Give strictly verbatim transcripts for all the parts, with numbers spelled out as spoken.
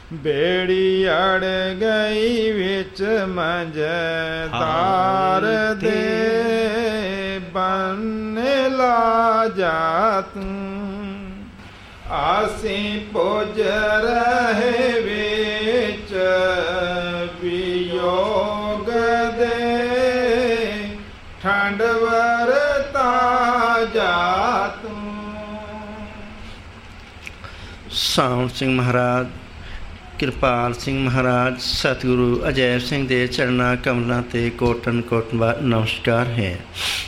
ਬੇੜੀ ਅੜ ਗਈ ਵਿੱਚ ਮੰਝਦਾਰ ਦੇ ਬੰਨੇ ਲਾ ਜਾ ਤੂੰ ਆਸੀਂ ਪੁੱਜ ਰਹੇ ਵਿੱਚ ਵਿਯੋਗ ਦੇ ਠੰਡ ਵਰਤਾ ਜਾ ਤੂੰ। ਸਾਉਣ ਸਿੰਘ ਮਹਾਰਾਜ, ਕਿਰਪਾਲ ਸਿੰਘ ਮਹਾਰਾਜ, ਸਤਿਗੁਰੂ ਅਜੈਬ ਸਿੰਘ ਦੇ ਚਰਨਾਂ ਕਮਲਾਂ ਤੇ ਕੋਟਨ ਕੋਟਨ ਨਮਸਕਾਰ ਹੈ।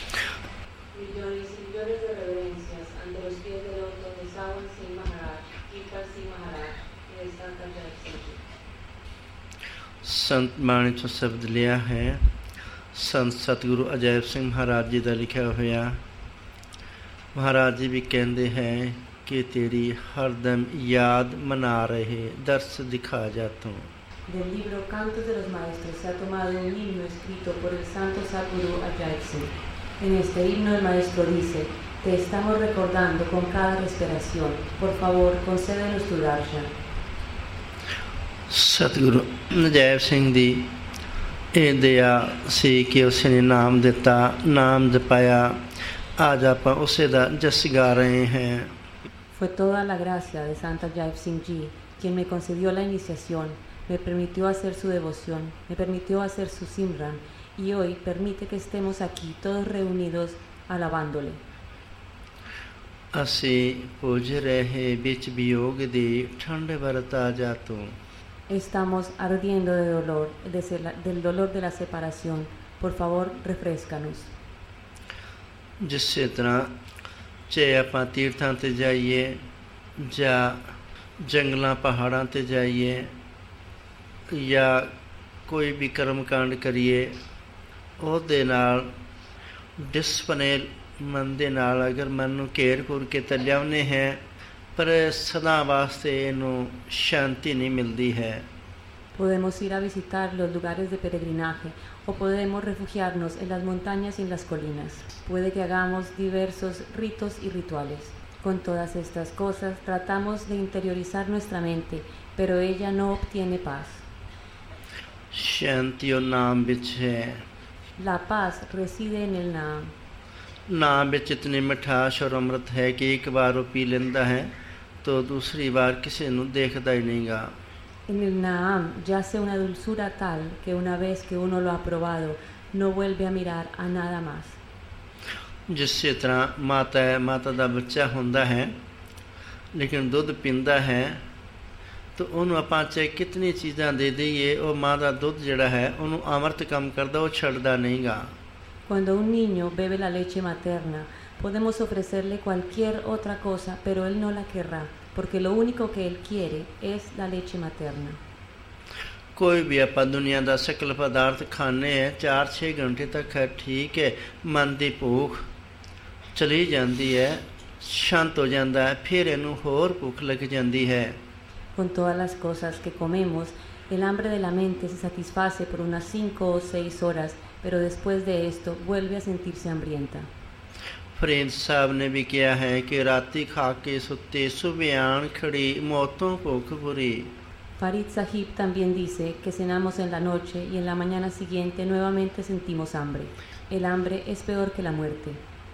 ਸੰਤ ਬਾਣੀ ਤੋਂ ਸ਼ਬਦ ਲਿਆ ਹੈ ਸੰਤ ਸਤਿਗੁਰੂ ਅਜੈਬ ਸਿੰਘ ਮਹਾਰਾਜ ਜੀ ਦਾ ਲਿਖਿਆ ਹੋਇਆ। ਮਹਾਰਾਜ ਜੀ ਵੀ ਕਹਿੰਦੇ ਹੈ ਕਿ ਤੇਰੀ ਹਰਦਮ ਯਾਦ ਮਨਾ ਰਹੇ, ਦਰਸ ਦਿਖਾ ਜਾ ਤੂੰ। Del libro Cantos de los Maestros se ha tomado un himno escrito por el santo Sadhguru Ajay Singh. En este himno el maestro dice: te estamos recordando con cada respiración, por favor concédenos tu darshan. ਸਤਿਗੁਰੂ ਅਜੈਬ ਸਿੰਘ ਦੀ ਇਹ ਦਇਆ ਸੀ ਕਿ ਉਸ ਨੇ ਨਾਮ ਦਿੱਤਾ, ਨਾਮ ਜਪਾਇਆ। ਅੱਜ ਆਪਾਂ ਉਸੇ ਦਾ ਜਸ ਗਾ ਰਹੇ ਹਾਂ। Fue toda la gracia de Santa Ajay Singh Ji quien me concedió la iniciación, me permitió hacer su devoción, me permitió hacer su Simran y hoy permite que estemos aquí todos reunidos alabándole. ਅਸੀਂ ਪੁੱਜ ਰਹੇ ਵਿੱਚ ਵਿਯੋਗ ਦੀ ਠੰਡ ਵਰਤਾ ਜਾ ਤੂੰ। Estamos ardiendo de dolor, de la, del dolor de la separación. Por favor, refrescanos. ਜਿਸੇ ਤਰ੍ਹਾਂ ਚਾਹੇ ਆਪਾਂ ਤੀਰਥਾਂ 'ਤੇ ਜਾਈਏ ਜਾਂ ਜੰਗਲਾਂ ਪਹਾੜਾਂ 'ਤੇ ਜਾਈਏ ਜਾਂ ਕੋਈ ਵੀ ਕਰਮ ਕਾਂਡ ਕਰੀਏ, ਉਹਦੇ ਨਾਲ ਡਿਸਪਲਿਨ ਮਨ ਦੇ ਨਾਲ ਅਗਰ ਮਨ ਨੂੰ ਘੇਰ ਘੂਰ ਕੇ ਤਾਂ ਲਿਆਉਂਦੇ ਹੈ, ਪਰ ਸਦਾ ਵਾਸਤੇ ਇਹਨੂੰ ਸ਼ਾਂਤੀ ਨਹੀਂ ਮਿਲਦੀ ਹੈ। Podemos ir a visitar los lugares de peregrinaje o podemos refugiarnos en las montañas y en las colinas. Puede que hagamos diversos ritos y rituales. Con todas estas cosas tratamos de interiorizar nuestra mente, pero ella no obtiene paz. ਸ਼ਾਂਤੀ ਉਹ ਨਾਮ ਵਿੱਚ ਹੈ। La paz reside en el Naam. ਨਾਮ ਵਿੱਚ ਇਤਨੀ ਮਿਠਾਸ ਔਰ ਅੰਮ੍ਰਿਤ ਹੈ ਕਿ ਇੱਕ ਵਾਰ ਉਹ ਪੀ ਲੈਂਦਾ ਹੈ ਤਾਂ ਦੂਸਰੀ ਵਾਰ ਕਿਸੇ ਨੂੰ ਦੇਖਦਾ ਹੀ ਨਹੀਂ ਗਾ। En el Naam yace una dulzura tal que una vez que uno lo ha probado no vuelve a mirar a nada más. ਜਿਸੇ ਤਰ੍ਹਾਂ ਮਾਤਾ ਹੈ, ਮਾਤਾ ਦਾ ਬੱਚਾ ਹੁੰਦਾ ਹੈ ਲੇਕਿਨ ਦੁੱਧ ਪੀਂਦਾ ਹੈ ਤਾਂ ਉਹਨੂੰ ਆਪਾਂ ਚਾਹੇ ਕਿਤਨੀ ਚੀਜ਼ਾਂ ਦੇ ਦਈਏ, ਉਹ ਮਾਂ ਦਾ ਦੁੱਧ ਜਿਹੜਾ ਹੈ ਉਹਨੂੰ ਅੰਮ੍ਰਿਤ ਕੰਮ ਕਰਦਾ, ਉਹ ਛੱਡਦਾ ਨਹੀਂ ਗਾ। Cuando un niño bebe la leche materna, podemos ofrecerle cualquier otra cosa, pero él no la querrá, porque lo único que él quiere es la leche materna. ਕੋਈ ਵੀ ਆਪਾਂ ਦੁਨੀਆ ਦਾ ਸਕਲ ਪਦਾਰਥ ਖਾਂਦੇ ਹੈ, ਚਾਰ ਛੇ ਘੰਟੇ ਤੱਕ ਹੈ ਠੀਕ ਹੈ, ਮਨ ਦੀ ਭੁੱਖ ਚਲੀ ਜਾਂਦੀ ਹੈ, ਸ਼ਾਂਤ ਹੋ ਜਾਂਦਾ ਹੈ, ਫਿਰ ਇਹਨੂੰ ਹੋਰ ਭੁੱਖ ਲੱਗ ਜਾਂਦੀ ਹੈ। Con todas las cosas que comemos, el hambre de la mente se satisface por unas cinco o seis horas, pero después de esto vuelve a sentirse hambrienta. Farid ਸਾਹਿਬ ਨੇ ਵੀ ਕਿਹਾ ਹੈ ਕਿ ਰਾਤੀ ਖਾ ਕੇ ਸੁੱਤੇ ਸੁਬਹ ਆਣ ਖੜੀ ਮੌਤੋਂ ਭੁੱਖ ਬੁਰੀ। Farid Sahib también dice que cenamos en la noche y en la mañana siguiente nuevamente sentimos hambre. El hambre es peor que la muerte.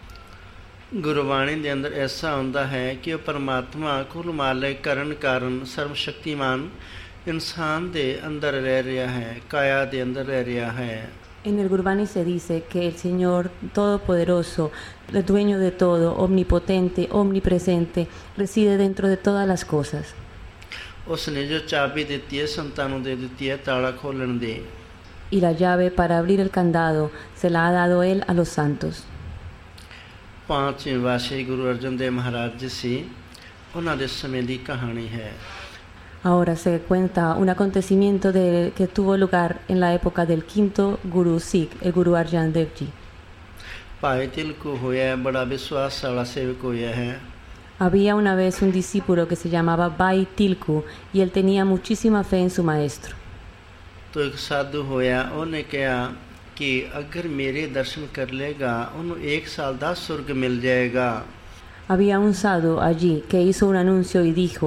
Gurbani ਦੇ ਅੰਦਰ ਐਸਾ ਹੁੰਦਾ ਹੈ ਕਿ ਉਹ ਪਰਮਾਤਮਾ ਕੁਲ ਮਾਲਿਕ ਕਰਨ ਕਾਰਨ ਸਰਵ ਸ਼ਕਤੀਮਾਨ ਇਨਸਾਨ ਦੇ ਅੰਦਰ ਰਹਿ ਰਿਹਾ ਹੈ, ਕਾਇਆ ਦੇ ਅੰਦਰ ਰਹਿ ਰਿਹਾ ਹੈ। En el Gurbani se dice que el Señor Todopoderoso, el dueño de todo, omnipotente, omnipresente, reside dentro de todas las cosas. ਉਸਨੇ ਜੋ ਚਾਬੀ ਦਿੱਤੀ ਹੈ ਸੰਤਾਂ ਨੂੰ ਦੇ ਦਿੱਤੀ ਹੈ ਤਾਲਾ ਖੋਲਣ ਦੀ। Y la llave para abrir el candado se la ha dado él a los santos. ਪਾਂਚਵੇਂ ਵਾਸੇ ਗੁਰੂ ਅਰਜਨ ਦੇਵ ਮਹਾਰਾਜ ਜੀ ਸੀ, ਉਹਨਾਂ ਦੇ ਸਮੇਂ ਦੀ ਕਹਾਣੀ ਹੈ। Ahora se cuenta un acontecimiento de, que tuvo lugar en la época del quinto Guru Sikh, el Guru Arjan Dev Ji. ਭਾਈ ਤਿਲਕੂ ਹੋਇਆ, ਬੜਾ ਵਿਸ਼ਵਾਸ ਵਾਲਾ ਸੇਵਕ ਹੋਇਆ ਹੈ। Había una vez un discípulo que se llamaba Bhai Tilku y él tenía muchísima fe en su maestro. तो एक साधु होया, ਉਹਨੇ ਕਿਹਾ कि अगर मेरे दर्शन कर लेगा ਉਹਨੂੰ एक साल ਦਾ स्वर्ग मिल जाएगा। Había un sadhu allí que hizo un anuncio y dijo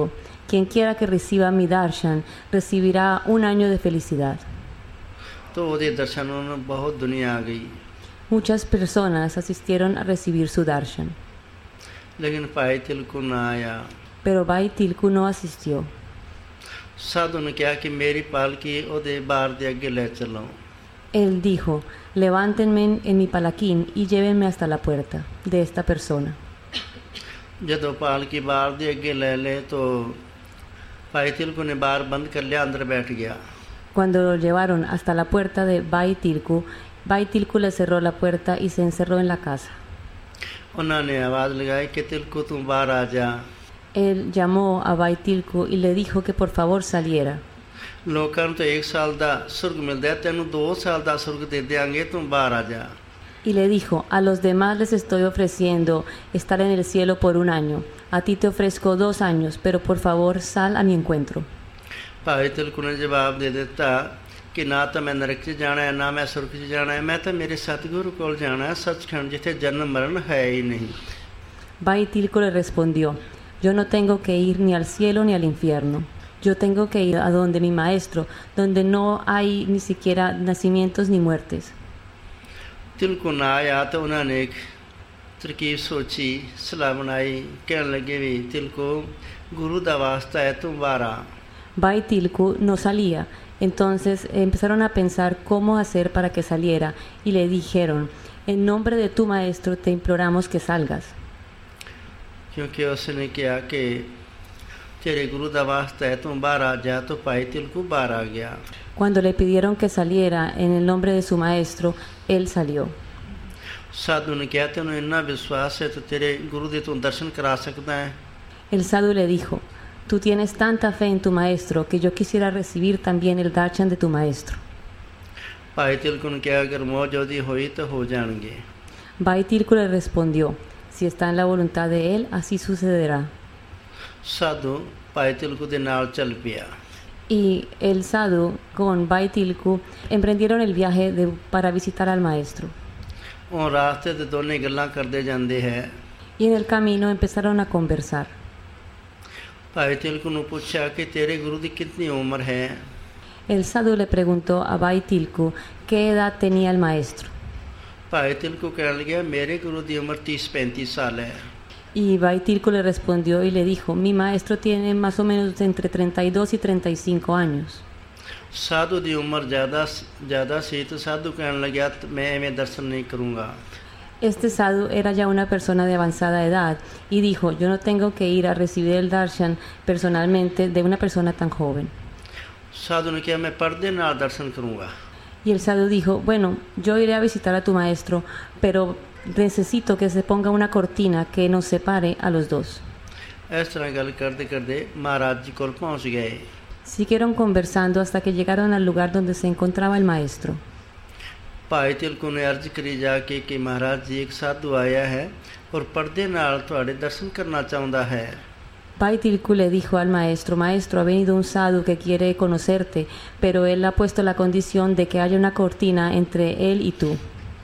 quien quiera que reciba mi darshan recibirá un año de felicidad. तो ਉਹਦੇ ਦਰਸ਼ਨਾਂ ਨੂੰ ਬਹੁਤ ਦੁਨੀਆ ਆ ਗਈ Muchas personas asistieron a recibir su darshan, ਲੇਕਿਨ ਭਾਈ ਤਿਲਕੂ ਨਾ ਆਇਆ pero Bhai Tilku no asistió. ਸਾਧੂ ਨੇ ਕਿਹਾ ਕਿ ਮੇਰੀ ਪਾਲਕੀ ਉਹਦੇ ਬਾਹਰ ਦੇ ਅੱਗੇ ਲੈ ਚੱਲੋ Él dijo, levántenme en mi palaquín y llévenme hasta la puerta de esta persona. ਜਦੋਂ ਪਾਲਕੀ ਬਾਹਰ ਦੇ ਅੱਗੇ ਲੈ ਲਏ तो ਭਾਈ ਤਿਲਕੂ ਨੇ ਬਾਹਰ ਬੰਦ ਕਰ ਲਿਆ ਅੰਦਰ ਬੈਠ ਗਿਆ Cuando lo llevaron hasta la puerta de Bhai Tilku, Bhai Tilku le cerró la puerta y se encerró en la casa. ਉਹਨਾਂ ਨੇ ਆਵਾਜ਼ ਲਗਾਈ ਕਿ ਤਿਲਕੂ ਤੂੰ ਬਾਹਰ ਆ ਜਾ Él llamó a Bhai Tilku y le dijo que por favor saliera. ਲੋਕਾਂ ਨੂੰ ਤਾਂ ਇੱਕ ਸਾਲ ਦਾ ਸੁਰਗ ਮਿਲਦਾ ਹੈ ਤੈਨੂੰ ਦੋ ਸਾਲ ਦਾ ਸੁਰਗ ਦੇ ਦਿਆਂਗੇ ਤੂੰ ਬਾਹਰ ਆ ਜਾ Y le dijo, a los demás les estoy ofreciendo estar en el cielo por un año. A ti te ofrezco dos años, pero por favor sal a mi encuentro. ਭਾਈ ਤਿਲਕੂ ਨੇ ਜਵਾਬ ਦੇ ਦਿੱਤਾ ਕਿ ਨਾ ਤਾਂ ਮੈਂ ਨਰਕ 'ਚ ਜਾਣਾ ਹੈ ਨਾ ਮੈਂ ਸੁਰਗ 'ਚ ਜਾਣਾ ਹੈ ਮੈਂ ਤਾਂ ਮੇਰੇ ਸਤਿਗੁਰੂ ਕੋਲ ਜਾਣਾ ਹੈ ਸੱਚਖੰਡ ਜਿੱਥੇ ਜਨਮ ਮਰਨ ਹੈ ਹੀ ਨਹੀਂ Bhai Tilku le respondió, yo no tengo que ir ni al cielo ni al infierno. Yo tengo que ir a donde mi maestro, donde no hay ni siquiera nacimientos ni muertes. ਤਿਲਕੂ ਨਾ ਆਇਆ ਤਾਂ ਉਹਨਾਂ ਨੇ ਇੱਕ ਤਰਕੀਬ ਸੋਚੀ ਸਲਾਹ ਬਣਾਈ ਕਹਿਣ ਲੱਗੇ ਵੀ ਤਿਲਕੂ ਗੁਰੂ ਦਾ ਵਾਸਤਾ ਹੈ ਤੂੰ ਬਾਹਰ ਆ Bhai Tilku no salía, entonces empezaron a pensar cómo hacer para que saliera y le dijeron, en nombre de tu maestro te imploramos que salgas. ਕਿਉਂਕਿ ਉਸ ਨੇ ਕਿਹਾ ਕਿ ਤੇਰੇ ਗੁਰੂ ਦਾ ਵਾਸਤਾ ਹੈ ਤੂੰ ਬਾਹਰ ਆ ਜਾ ਤਾਂ ਭਾਈ ਤਿਲਕੂ ਬਾਹਰ ਆ ਗਿਆ Cuando le pidieron que saliera en el nombre de su maestro, él salió. ਸਾਧੂ ਨੇ ਕਿਹਾ ਤੈਨੂੰ ਇੰਨਾ ਵਿਸ਼ਵਾਸ ਹੈ ਤਾਂ ਤੇਰੇ ਗੁਰੂ ਦੇ ਤੂੰ ਦਰਸ਼ਨ ਕਰਾ ਸਕਦਾ ਹੈ El sadhu le dijo, tú tienes tanta fe en tu maestro que yo quisiera recibir también el darshan de tu maestro. ਭਾਈ ਤਿਲਕੂ ਨੇ ਕਿਹਾ ਅਗਰ ਮੌਜੂਦੀ ਹੋਈ ਤਾਂ ਹੋ ਜਾਣਗੇ Bhai Tilku le respondió, si está en la voluntad de él, así sucederá. ਸਾਧੂ ਭਾਈ ਤਿਲਕੂ ਦੇ ਨਾਲ ਚੱਲ ਪਿਆ Y el sadhu con Bhai Tilku emprendieron el viaje de, para visitar al maestro. ਉਹ ਰਾਸਤੇ ਤੇ ਦੋਨੇ ਗੱਲਾਂ ਕਰਦੇ ਜਾਂਦੇ ਹੈ Y en el camino empezaron a conversar. ਭਾਈ ਤਿਲਕੂ ਨੂੰ ਪੁੱਛਿਆ ਕਿ ਤੇਰੇ ਗੁਰੂ ਦੀ ਕਿੰਨੀ ਉਮਰ ਹੈ El sadhu le preguntó a Bhai Tilku qué edad tenía el maestro. ਭਾਈ ਤਿਲਕੂ ਕਹਿਣ ਲੱਗਿਆ ਮੇਰੇ ਗੁਰੂ ਦੀ ਉਮਰ तीस पैंतीस ਸਾਲ ਹੈ Y Bhai Tilku le respondió y le dijo, mi maestro tiene más o menos entre treinta y dos y treinta y cinco años. ਸਾਧੂ ਦੀ ਉਮਰ ਜ਼ਿਆਦਾ ਜ਼ਿਆਦਾ ਸੀ ਤਾਂ ਸਾਧੂ ਕਹਿਣ ਲੱਗਿਆ ਮੈਂ ਐਵੇਂ ਦਰਸ਼ਨ ਨਹੀਂ ਕਰੂੰਗਾ Este sadhu era ya una persona de avanzada edad y dijo, yo no tengo que ir a recibir el darshan personalmente de una persona tan joven. ਸਾਧੂ ਨੇ ਕਿਹਾ ਮੈਂ ਪਰਦੇ ਨਾਲ ਦਰਸ਼ਨ ਕਰੂੰਗਾ Y el sadhu dijo, bueno, yo iré a visitar a tu maestro, pero necesito que se ponga una cortina que nos separe a los dos. ਇਸ ਤਰ੍ਹਾਂ ਗੱਲ ਕਰਦੇ ਕਰਦੇ ਮਹਾਰਾਜ ਜੀ ਕੋਲ ਪਹੁੰਚ ਗਏ Siguieron conversando hasta que llegaron al lugar donde se encontraba el maestro. ਭਾਈ ਤਿਲਕੂ ਨੇ ਅਰਜ਼ ਕਰੀ ਜਾ ਕੇ ਕਿ ਮਹਾਰਾਜ ਜੀ ਇੱਕ ਸਾਧੂ ਆਇਆ ਹੈ ਔਰ ਪਰਦੇ ਨਾਲ ਤੁਹਾਡੇ ਦਰਸ਼ਨ ਕਰਨਾ ਚਾਹੁੰਦਾ ਹੈ Bhai Tilku le dijo al maestro, maestro, ha venido un sadhu que quiere conocerte, pero él ha puesto la condición de que haya una cortina entre él y tú.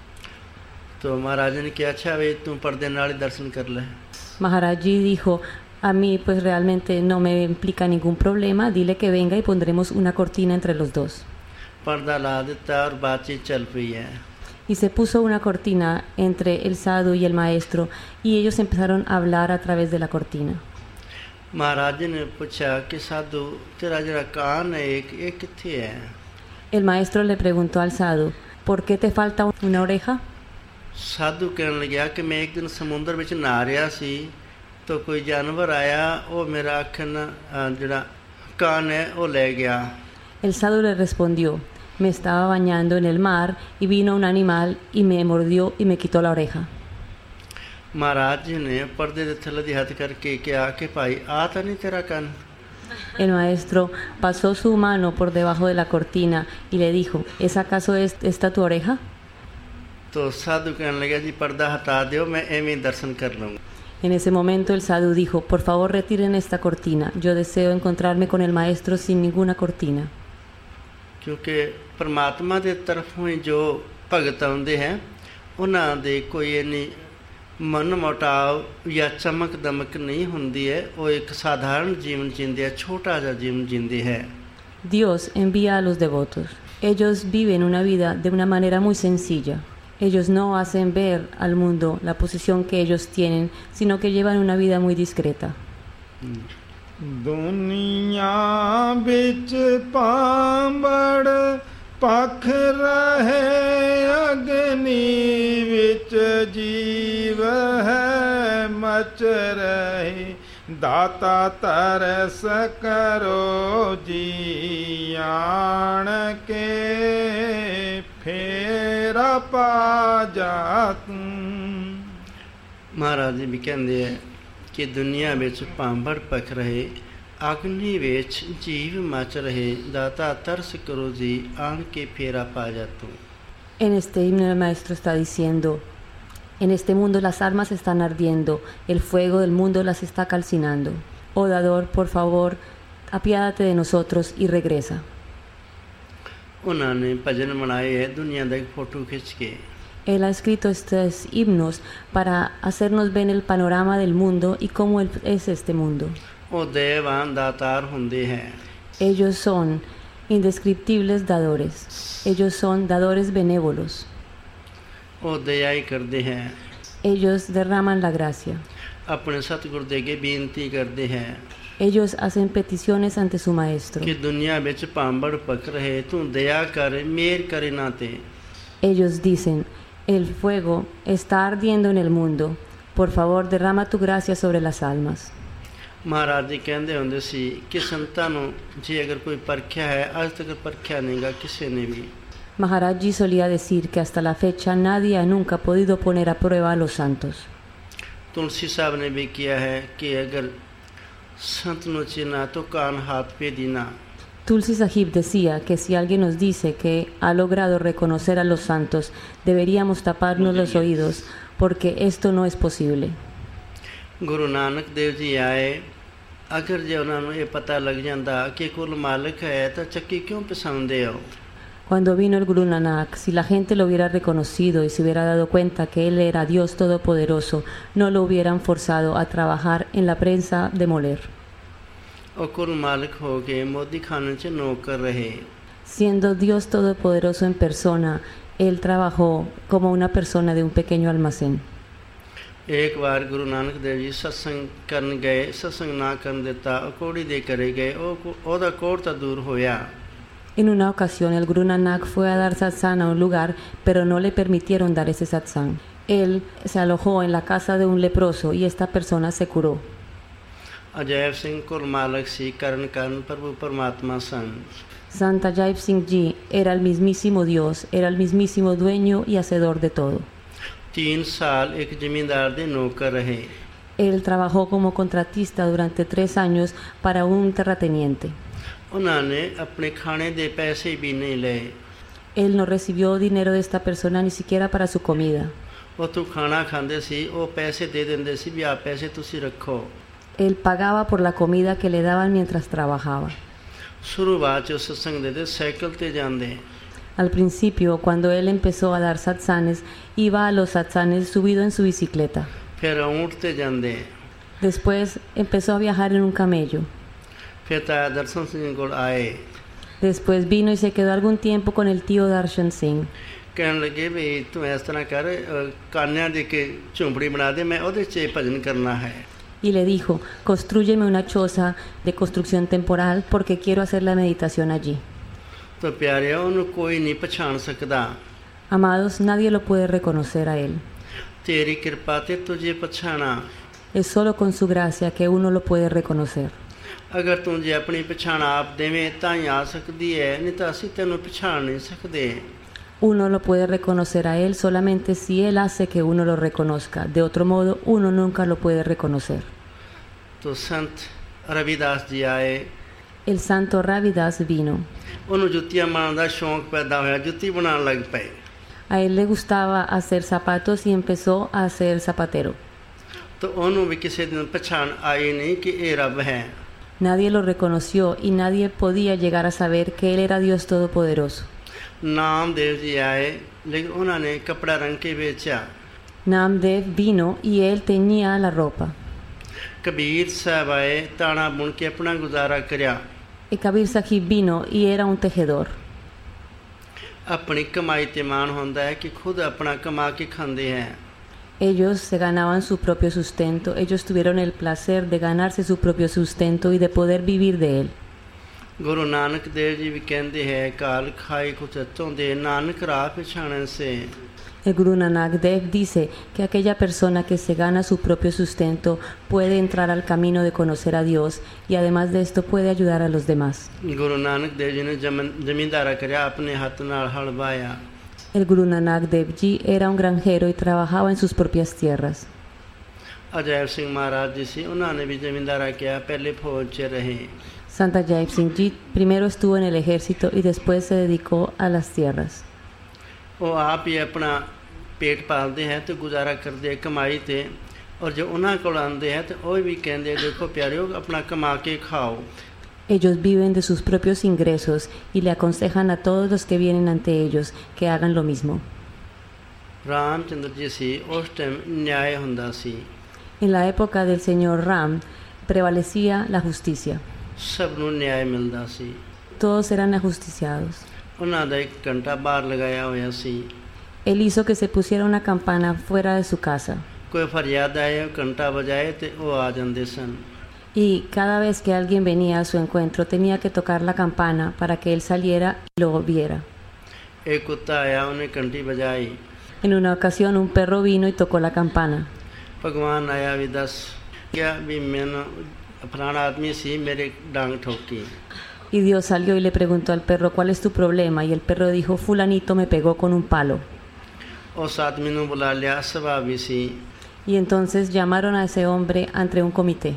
तो महाराज ने किया अच्छा भाई तू पर्दे नाल ही दर्शन कर ले Maharaj Ji dijo, a mí pues realmente no me implica ningún problema, dile que venga y pondremos una cortina entre los dos. पर्दा ला दिता और बातचीत चल पई है Y se puso una cortina entre el sadhu y el maestro y ellos empezaron a hablar a través de la cortina. महाराज ने पूछा कि साधु तेरा जरा कान है एक ये किथे है El maestro le preguntó al sadhu, ¿por qué te falta una oreja? साधु कहने लगा कि मैं एक दिन समुद्र ਵਿੱਚ ਨਹਾ ਰਿਹਾ ਸੀ तो कोई जानवर आया वो मेरा अखन जड़ा कान है वो ले गया El sadhu le respondió, me estaba bañando en el mar y vino un animal y me mordió y me quitó la oreja. महाराज जी ने पर्दे दे थल्ले दी हथ करके कहा कि भाई आ तो नहीं तेरा कान El maestro pasó su mano por debajo de la cortina y le dijo, ¿es acaso es, esta tu oreja? तो साधु कहने लगा जी पर्दा हटा दो मैं एवं दर्शन कर लूँगा En ese momento el sadhu dijo, por favor retiren esta cortina, yo deseo encontrarme con el maestro sin ninguna cortina. क्योंकि परमात्मा दे तरफों ही जो भगत आउंदे हैं उन्हां दे कोई इन्नी ਮਨ ਮੋਟਾਵ ਜਾਂ ਚਮਕ ਦਮਕ ਨਹੀਂ ਹੁੰਦੀ ਹੈ, ਉਹ ਇੱਕ ਸਾਧਾਰਨ ਜੀਵਨ ਜੀਂਦੇ ਆ, ਛੋਟਾ ਜਿਹਾ ਜੀਵਨ ਜੀਂਦੇ ਹੈ। Dios envía a los devotos. Ellos viven una vida de una manera muy sencilla. Ellos no hacen ver al mundo la posición que ellos tienen, sino que llevan una vida muy discreta. ਦੁਨੀਆ ਵਿੱਚ ਪਾਂਬੜ ਪਖ ਰਹੇ, ਅਗਨੀ ਵਿੱਚ ਜੀਵ ਹੈ ਮਚ ਰਹੇ। ਦਾਤਾ ਤਰਸ ਕਰੋ ਜੀ ਆਣ ਕੇ, ਫੇਰਾ ਪਾ ਜਾਤ। ਮਹਾਰਾਜ ਜੀ ਵੀ ਕਹਿੰਦੇ ਹੈ ਕਿ ਦੁਨੀਆ ਵਿੱਚ ਭਾਂਬੜ ਪਖ ਰਹੇ, ਅਗਨੀ ਵਿੱਚ ਜੀਵ ਮਚ ਰਹੇ। ਦਾਤਾ ਤਰਸ ਕਰੋ ਜੀ ਆਣ ਕੇ ਫੇਰਾ ਪਾ ਜਾਤੋ। En este himno el maestro está diciendo, en este mundo las almas están ardiendo, el fuego del mundo las está calcinando. Oh dador, por favor, apiádate de nosotros y regresa. ਉਹਨਾਂ ਨੇ ਭਜਨ ਬਣਾਏ ਹੈ ਦੁਨੀਆ ਦਾ ਇੱਕ ਫੋਟੋ ਖਿੱਚ ਕੇ। Él ha escrito estos himnos para hacernos ver el panorama del mundo y cómo el- es este mundo. ਉਹ ਦੇਵਾਨ ਦਾਤਾਰ ਹੁੰਦੇ ਹੈ। Ellos son indescriptibles dadores. Ellos son dadores benévolos. ਉਹ ਦਇਆ ਹੀ ਕਰਦੇ ਹੈ। Ellos derraman la gracia. ਆਪਣੇ ਸਤਿਗੁਰ ਦੇ ਅੱਗੇ ਬੇਨਤੀ ਕਰਦੇ ਹੈ Ellos hacen peticiones ante su maestro. ਕਿ ਦੁਨੀਆ ਵਿੱਚ ਭਾਂਬੜ ਪਖ ਰਹੇ, ਤੂੰ ਦਇਆ ਕਰ, ਮਿਹਰ ਕਰ ਇਹਨਾਂ ਤੇ। Ellos dicen, el fuego está ardiendo en el mundo. Por favor, derrama tu gracia sobre las almas. Maharaj ਜੀ ਕਹਿੰਦੇ ਹੁੰਦੇ ਸੀ ਕਿ ਸੰਤਾਂ ਨੂੰ ਜੇ ਅਗਰ ਕੋਈ ਪਰਖਿਆ ਹੈ, ਅੱਜ ਤੱਕ ਪਰਖਿਆ ਨਹੀਂਗਾ ਕਿਸੇ ਨੇ ਵੀ। Maharaj Ji solía decir que hasta la fecha nadie ha nunca podido poner a prueba a los santos. ਤੁਲਸੀ ਸਾਹਿਬ ਨੇ ਵੀ ਕਿਹਾ ਹੈ ਕਿ ਅਗਰ ਸੰਤ ਨੂੰ ਚਿਨਾ ਤਾਂ ਕਾਨ ਹਾਥ ਪੇ ਦੀਨਾ। Tulsi Sahib decía que si alguien nos dice que ha logrado reconocer a los santos, deberíamos taparnos los oídos, porque esto no es posible. Guru ਨਾਨਕ ਦੇਵ ਜੀ ਆਏ, ਅਗਰ ਜੇ ਉਹਨਾਂ ਨੂੰ ਇਹ ਪਤਾ ਲੱਗ ਜਾਂਦਾ ਕਿ ਕੁਲ ਮਾਲਕ ਹੈ ਤਾਂ ਚੱਕੀ ਕਿਉਂ ਪਸਾਉਂਦੇ ਹੋ? Cuando vino el Guru Nanak, si la gente lo hubiera reconocido y se hubiera dado cuenta que él era Dios Todopoderoso, no lo hubieran forzado a trabajar en la prensa de moler. ਉਹ ਕੁਲ ਮਾਲਕ ਹੋ ਕੇ ਮੋਦੀ ਖਾਨੇ 'ਚ ਨੌਕਰ ਰਹੇ। Siendo Dios Todopoderoso en persona, él trabajó como una persona de un pequeño almacén. ਇੱਕ ਵਾਰ ਗੁਰੂ ਨਾਨਕ ਦੇਵ ਜੀ ਸਤਸੰਗ ਕਰਨ ਗਏ, ਸਤਸੰਗ ਨਾ ਕਰਨ ਦਿੱਤਾ, ਉਹ ਕੋੜੀ ਦੇ ਘਰੇ ਗਏ, ਉਹ ਉਹਦਾ ਕੋੜ ਤਾਂ ਦੂਰ ਹੋਇਆ। En una ocasión el Guru Nanak fue a dar satsang a un lugar, pero no le permitieron dar ese satsang. Él se alojó en la casa de un leproso y esta persona se curó. Ajaib ਸਿੰਘ ਕੁਲ ਮਾਲਕ ਸੀ, ਕਰਨ ਕਰਨ ਪ੍ਰਭੂ ਪਰਮਾਤਮਾ ਸਨ। Santa Jaip Singh Ji era el mismísimo Dios, era el mismísimo dueño y hacedor de todo. तीन साल एक जमींदार दे नौकर रहे। Él trabajó como contratista durante tres años para un terrateniente. उन्होंने अपने खाने दे पैसे भी नहीं लए। Él no recibió dinero de esta persona ni siquiera para su comida. ਉਹ ਤੂੰ ਖਾਣਾ ਖਾਂਦੇ ਸੀ, ਉਹ ਪੈਸੇ ਦੇ ਦਿੰਦੇ ਸੀ ਵੀ ਆ ਪੈਸੇ ਤੁਸੀਂ ਰੱਖੋ। Él pagaba por la comida que le daban mientras trabajaba. शुरुआत ਚ सत्संग ਦੇ ਤੇ ਸਾਈਕਲ ਤੇ ਜਾਂਦੇ। Al principio, cuando él empezó a dar satsangs, iba a los satsangs subido en su bicicleta. ਫਿਰ ਊਂਟ ਤੇ ਜਾਂਦੇ। Después empezó a viajar en un camello. ਫਿਰ ਤਾਂ ਦਰਸ਼ਨ ਸਿੰਘ ਕੋਲ ਆਏ। Después vino y se quedó algún tiempo con el tío Darshan Singh. ਕਹਿਣ ਲੱਗੇ ਵੀ ਤੂੰ ਇਸ ਤਰ੍ਹਾਂ ਕਰ, ਕਾਨਿਆਂ ਦੇ ਕੇ ਝੁੰਪੜੀ ਬਣਾ ਦੇ, ਮੈਂ ਉਹਦੇ 'ਚ ਭਜਨ ਕਰਨਾ ਹੈ। Y le dijo, constrúyeme una choza de construcción temporal porque quiero hacer la meditación allí. तो प्यारे ਉਹਨੂੰ ਕੋਈ ਨਹੀਂ ਪਛਾਣ ਸਕਦਾ। Amados, nadie lo puede reconocer a él. ਤੇਰੀ ਕਿਰਪਾ ਤੇ ਤੁਝੇ ਪਛਾਣਾ। Es solo con su gracia que uno lo puede reconocer. ਅਗਰ ਤੂੰ ਜੇ ਆਪਣੀ ਪਛਾਣ ਆਪ ਦੇਵੇਂ ਤਾਂ ਹੀ ਆ ਸਕਦੀ ਹੈ, ਨਹੀਂ ਤਾਂ ਅਸੀਂ ਤੈਨੂੰ ਪਛਾਣ ਨਹੀਂ ਸਕਦੇ। Uno lo puede reconocer a él solamente si él hace que uno lo reconozca. De otro modo, uno nunca lo puede reconocer. तो संत रविदास जी आए। El santo Ravidas vino. ਉਹਨੂੰ ਜੁੱਤੀਆਂ ਬਣਾਉਣ ਦਾ ਸ਼ੌਂਕ ਪੈਦਾ ਹੋਇਆ, ਜੁੱਤੀ ਬਣਾਉਣ ਲੱਗ ਪਏ। A él le gustaba hacer zapatos y empezó a ser zapatero. तो ਉਹਨੂੰ ਵੀ ਕਿਸੇ ਦਿਨ ਪਛਾਣ ਆਈ ਨਹੀਂ ਕਿ ਇਹ ਰੱਬ ਹੈ। Nadie lo reconoció y nadie podía llegar a saber que él era Dios Todopoderoso. Namdev ਜੀ ਆਏ, ਲੇਕਿਨ ਉਹਨਾਂ ਨੇ ਕਪੜਾ ਰੰਗ ਕੇ ਵੇਚਿਆ। Namdev vino y él teñía la ropa. Kabir ਸਾਹਿਬ ਆਏ ਤਾਣਾ ਬੁਣ ਕੇ ਆਪਣਾ ਗੁਜ਼ਾਰਾ ਕਰਿਆ। Y Kabir Sahib vino y era un tejedor. ਆਪਣੀ ਕਮਾਈ ਤੇ ਮਾਣ ਹੁੰਦਾ ਹੈ ਕਿ ਖੁਦ ਆਪਣਾ ਕਮਾ ਕੇ ਖਾਂਦੇ ਹੈ। Ellos se ganaban su propio sustento, ellos tuvieron el placer de ganarse su propio sustento y de poder vivir de él. Guru ਨਾਨਕ ਦੇਵ ਜੀ ਵੀ ਕਹਿੰਦੇ ਹੈ ਕਾਲ ਖਾਈ ਕੁਛ ਚਾਹੁੰਦੇ ਨਾਨਕ ਰਾਹ ਪਛਾਣਨ ਸੇ। El Guru Nanak Dev dice que aquella persona que se gana su propio sustento puede entrar al camino de conocer a Dios y además de esto puede ayudar a los demás. Guru ਨਾਨਕ ਦੇਵ ਜੀ ਨੇ ਜ਼ਮੀਂਦਾਰਾ ਕਰਿਆ ਆਪਣੇ ਹੱਥ ਨਾਲ ਹਲ ਵਾਇਆ। El Guru Nanak Dev Ji era un granjero y trabajaba en sus propias tierras. Ajaib Singh Maharaj ji ਸੀ ਉਹਨਾਂ ਨੇ ਵੀ ਜ਼ਮੀਂਦਾਰਾ ਕਿਹਾ ਪਹਿਲੇ ਫੌਜ 'ਚ ਰਹੇ। Santa Jaip Singh Ji primero estuvo en el ejército y después se dedicó a las tierras. ਉਹ ਆਪ ਹੀ ਆਪਣਾ ਪੇਟ ਪਾਲਦੇ ਹੈ ਤੇ ਗੁਜ਼ਾਰਾ ਕਰਦੇ ਕਮਾਈ ਤੇ ਔਰ ਜੋ ਉਹਨਾਂ ਕੋਲ ਆਉਂਦੇ ਹੈ ਤੇ ਉਹ ਵੀ ਕਹਿੰਦੇ ਦੇਖੋ ਪਿਆਰਿਓ ਆਪਣਾ ਕਮਾ ਕੇ ਖਾਓ। Ellos viven de sus propios ingresos y le aconsejan a todos los que vienen ante ellos que hagan lo mismo. Ramchandra ਜੀ ਸੀ ਉਸ ਟਾਈਮ ਨਿਆਂ ਹੁੰਦਾ ਸੀ। En la época del señor Ram prevalecía la justicia. ਸਭ ਨੂੰ ਨਿਆਂ ਮਿਲਦਾ ਸੀ। Todos eran ajusticiados. ਉਹਨਾਂ ਦਾ ਇੱਕ ਘੰਟਾ ਬਾਹਰ ਲਗਾਇਆ ਹੋਇਆ ਸੀ। Él hizo que se pusiera una campana fuera de su casa. ਕੋਈ ਫਰਿਆਦ ਆਏ ਘੰਟਾ ਵਜਾਏ ਤੇ ਉਹ ਆ ਜਾਂਦੇ ਸਨ। Y cada vez que alguien venía a su encuentro tenía que tocar la campana para que él saliera y lo viera. ਇੱਕ ਕੁੱਤਾ ਆਇਆ ਉਹਨੇ ਘੰਟੀ ਵਜਾਈ। En una ocasión un perro vino y tocó la campana. ਭਗਵਾਨ ਆਇਆ ਵੀ ਦੱਸ ਕਿਹਾ ਵੀ ਮੈਨੂੰ ਫਲਾਣਾ ਆਦਮੀ ਸੀ ਮੇਰੇ ਡਾਂਗ ਠੋਕੀ। Y Dios salió y le preguntó al perro ¿cuál es tu problema? Y el perro dijo fulanito me pegó con un palo. ਉਸ ਆਦਮੀ ਨੂੰ ਬੁਲਾ ਲਿਆ ਸਭਾ ਵੀ ਸੀ। Y entonces llamaron a ese hombre ante un comité.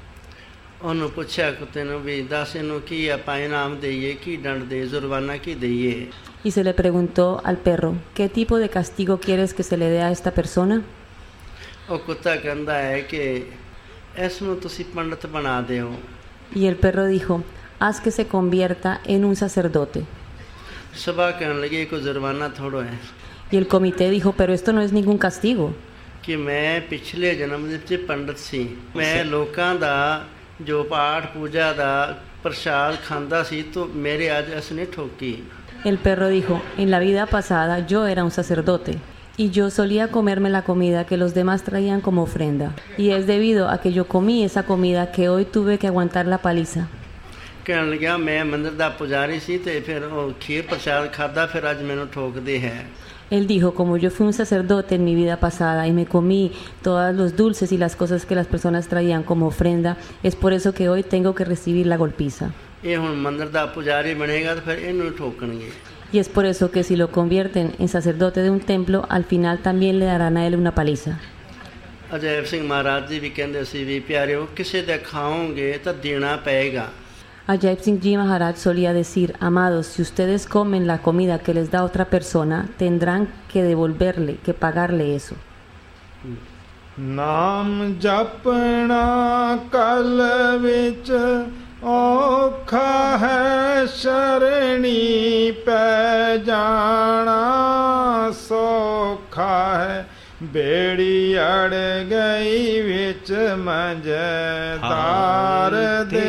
ਉਹਨੂੰ ਪੁੱਛਿਆ ਕੁੱਤੇ ਨੂੰ ਵੀ ਦੱਸ ਇਹਨੂੰ ਕੀ ਆਪਾਂ ਇਨਾਮ ਦੇਈਏ ਕੀ ਦੰਡ ਦੇ ਜੁਰਮਾਨਾ ਕੀ ਦੇਈਏ। Y se le preguntó al perro ¿qué tipo de castigo quieres que se le dé a esta persona? ਉਹ ਕੁੱਤਾ ਕਹਿੰਦਾ ਹੈ ਕਿ ਇਸ ਨੂੰ ਤੁਸੀਂ ਪੰਡਤ ਬਣਾ ਦਿਓ। Y el perro dijo haz que se convierta en un sacerdote. ਸਭਾ ਕਹਿਣ ਲੱਗੀ ਕੋਈ ਜੁਰਮਾਨਾ ਥੋੜ੍ਹਾ ਹੈ। Y el comité dijo pero esto no es ningún castigo. ਕਿ ਮੈਂ ਪਿਛਲੇ ਜਨਮ ਵਿੱਚ ਪੰਡਤ ਸੀ ਮੈਂ ਲੋਕਾਂ ਦਾ ਜੋ ਪਾਠ ਪੂਜਾ ਦਾ ਪ੍ਰਸ਼ਾਦ ਖਾਂਦਾ ਸੀ ਤਾਂ ਮੇਰੇ ਅੱਜ ਇਸ ਨੇ ਠੋਕੀ। El perro dijo en la vida pasada yo era un sacerdote y yo solía comerme la comida que los demás traían como ofrenda y es debido a que yo comí esa comida que hoy tuve que aguantar la paliza. ਕਹਿਣ ਲੱਗਿਆ ਮੈਂ ਮੰਦਰ ਦਾ ਪੁਜਾਰੀ ਸੀ ਤੇ ਫਿਰ ਉਹ ਖੀਰ ਪ੍ਰਸ਼ਾਦ ਖਾਦਾ ਫਿਰ ਅੱਜ ਮੈਨੂੰ ਠੋਕਦੇ ਹੈ। Él dijo, como yo fui un sacerdote en mi vida pasada y me comí todos los dulces y las cosas que las personas traían como ofrenda, es por eso que hoy tengo que recibir la golpiza. ਇਹ ਹੁਣ ਮੰਦਰ ਦਾ ਪੁਜਾਰੀ ਬਣੇਗਾ ਤਾਂ ਫਿਰ ਇਹਨੂੰ ਠੋਕਣਗੇ। Y es por eso que si lo convierten en sacerdote de un templo, al final también le darán a él una paliza. Ajaib Singh Maharaj ਜੀ ਵੀ ਕਹਿੰਦੇ ਸੀ ਵੀ ਪਿਆਰਿਓ ਕਿਸੇ ਦੇ ਖਾਓਗੇ ਤਾਂ ਦੇਣਾ ਪਏਗਾ। Ajaib Singh Ji Maharaj solía decir, amados, si ustedes comen la comida que les da otra persona, tendrán que devolverle, que pagarle eso. ਨਾਮ ਜਪਣਾ ਕਲ ਵਿੱਚ ਔਖਾ ਹੈ ਸ਼ਰਣੀ ਪੈ ਜਾਣਾ ਸੌਖਾ ਹੈ ਬੇੜੀ ਅੜ ਗਈ ਵਿੱਚ ਮੰਝਦਾਰ ਦੇ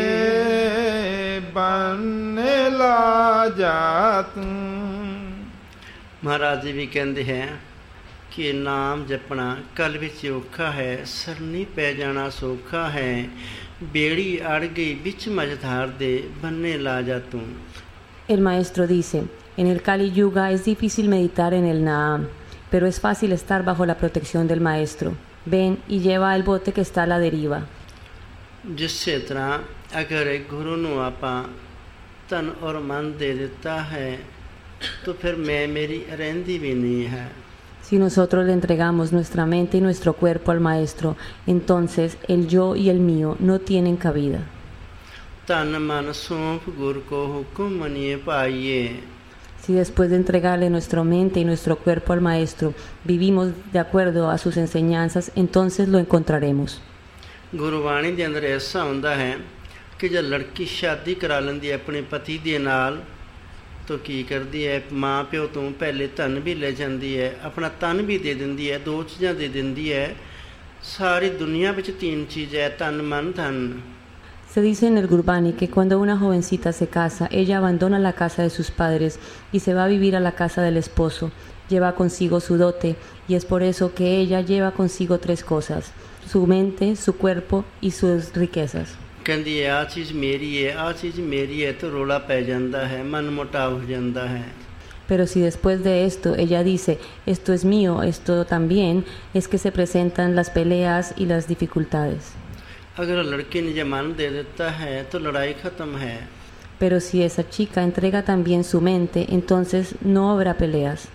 ਬੰਨੇ ਲਾ ਜਾ ਤੂੰ। ਮਹਾਰਾਜ ਜੀ ਵੀ ਕਹਿੰਦੇ ਹੈ ਕਿ ਨਾਮ ਜਪਣਾ ਕਲ ਵਿੱਚ ਔਖਾ ਹੈ ਸਰਨੀ ਪੈ ਜਾਣਾ ਸੌਖਾ ਹੈ ਬੇੜੀ ਅੜ ਗਈ ਵਿੱਚ ਮਝਧਾਰ ਦੇ ਬੰਨੇ ਲਾ ਜਾ ਤੂੰ। El maestro dice, en el Kali Yuga es difícil meditar en el Naam, pero es fácil estar bajo la protección del maestro. Ven y lleva el bote que está a la deriva. ਜਿਸੇ ਤਰ੍ਹਾਂ ਅਗਰ ਇੱਕ ਗੁਰੂ ਨੂੰ ਆਪਾਂ ਤਨ ਔਰ ਮਨ ਦੇ ਦਿੱਤਾ ਹੈ ਤਾਂ ਫਿਰ ਮੈਂ ਮੇਰੀ ਰਹਿੰਦੀ ਵੀ ਨਹੀਂ ਹੈ। Si nosotros le entregamos nuestra mente y nuestro cuerpo al maestro, entonces el yo y el mío no tienen cabida. ਤਨ ਮਨ ਸੌਂਪ ਗੁਰ ਕੋ ਹੁਕਮ ਮਨੀਏ ਪਾਈਏ। Si después de entregarle nuestra mente y nuestro cuerpo al maestro, vivimos de acuerdo a sus enseñanzas, entonces lo encontraremos. Gurbani ਦੇ ਅੰਦਰ ਐਸਾ ਹੁੰਦਾ ਹੈ ਕਿ ਜੇ ਲੜਕੀ ਸ਼ਾਦੀ ਕਰਾ ਲੈਂਦੀ ਆਪਣੇ ਪਤੀ ਦੇ ਨਾਲ तो की करती है माँ प्यो तो पहले धन भी ले जाती है, अपना तन भी दे देंदी है, दो चीज़ां दे देंदी है। सारी दुनिया में तीन चीज़ है, तन मन धन। Se dice en el Gurbani que cuando una jovencita se casa, ella abandona la casa de sus padres y se va a vivir a la casa del esposo. Lleva consigo su dote y es por eso que ella lleva consigo tres cosas: su mente, su cuerpo y sus riquezas. कहती है आ चीज़ मेरी है, आ चीज़ मेरी है, तो रोला पै जाता है, मन मुटाव हो जाता है। Pero si después de esto ella dice esto es mío, esto también, es que se presentan las peleas y las dificultades. अगर लड़की ने जब मन दे देता है तो लड़ाई ख़त्म है। Pero si esa chica entrega también su mente, entonces no habrá peleas.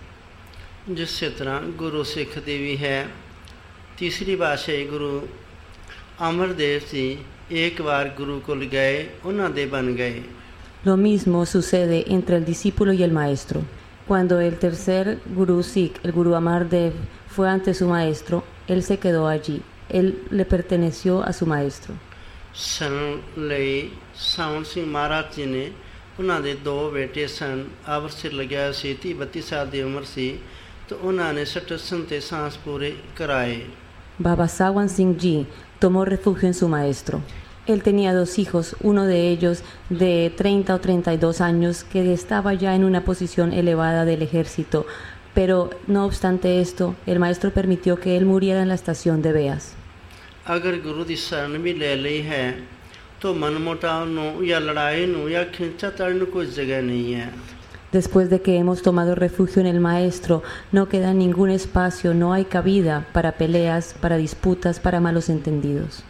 जिस तरह गुरु सिख देवी है, तीसरी पातशाही गुरु अमरदेव जी एक बार गुरु को गए, उन्होंने दे बन गए। Lo mismo sucede entre el discípulo y el maestro. Cuando el tercer gurú Sikh, el gurú Amardev, fue ante su maestro, él se quedó allí. Él le perteneció a su maestro. सन ਲਈ ਸਾਵਣ ਸਿੰਘ ਮਹਾਰਾਜ ਜੀ ਨੇ ਉਹਨਾਂ ਦੇ ਦੋ ਬੇਟੇ ਸਨ। ਆਵਰ ਸਿਰ ਲੱਗਿਆ ਸੀ, ਤੀਹ ਬੱਤੀ ਸਾਲ ਦੀ ਉਮਰ ਸੀ, तो उन्होंने सटसन ते सांस पूरे कराए। Baba Sawan Singh Ji tomó refugio en su maestro. Él tenía dos hijos, uno de ellos de treinta o treinta y dos años, que estaba ya en una posición elevada del ejército, pero no obstante esto, el maestro permitió que él muriera en la estación de Beas. अगर गुरु की शरण भी ले ली है तो मनमुटाव नू या लड़ाई नू या खिंचाताड़ नू कोई जगह नहीं है। Después de que hemos tomado refugio en el maestro, no queda ningún espacio, no hay cabida para peleas, para disputas, para malos entendidos.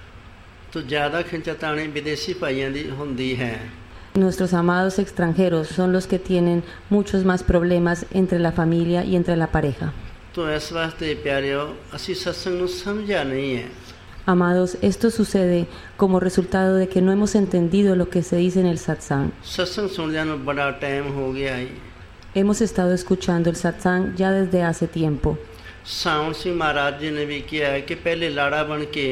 तो ज़्यादा खिंचाताड़ी विदेशी भाइयों दी हुंदी है। Nuestros amados extranjeros son los que tienen muchos más problemas entre la familia y entre la pareja. तो इस वास्ते प्यारियो असी सत्संग नू समझा नहीं है। Amados, esto sucede como resultado de que no hemos entendido lo que se dice en el satsang. सत्संग सुनने नू बड़ा टाइम हो गया है। Hemos estado escuchando el satsang ya desde hace tiempo. सावण सिंह महाराज जी ने भी किया है कि पहले लाड़ा बन के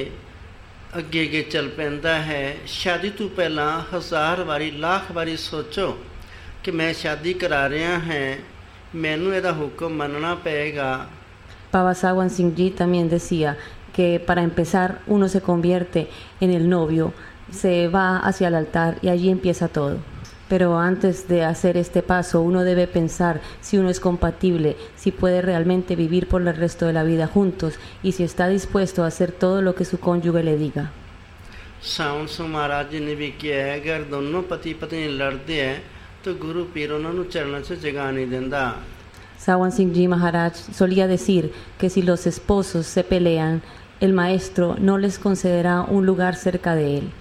अगे अगे चल पैंदा है। शादी तो पहला हज़ार बारी लाख बारी सोचो कि मैं शादी करा रहा है, मैनू एदा हुक्म मनना पएगा। Baba Sawan Singh Ji también decía que para empezar uno se convierte en el novio, se va hacia el altar y allí empieza todo. Pero antes de hacer este paso uno debe pensar si uno es compatible, si puede realmente vivir por el resto de la vida juntos y si está dispuesto a hacer todo lo que su cónyuge le diga. सावण सिंह महाराज जी ने भी किया है, अगर दोनों पति पत्नी लड़ते हैं तो गुरु पीर उन्होंने चरणों से जगा नहीं देता। Sawan Singh Ji Maharaj solía decir que si los esposos se pelean, el maestro no les concederá un lugar cerca de él.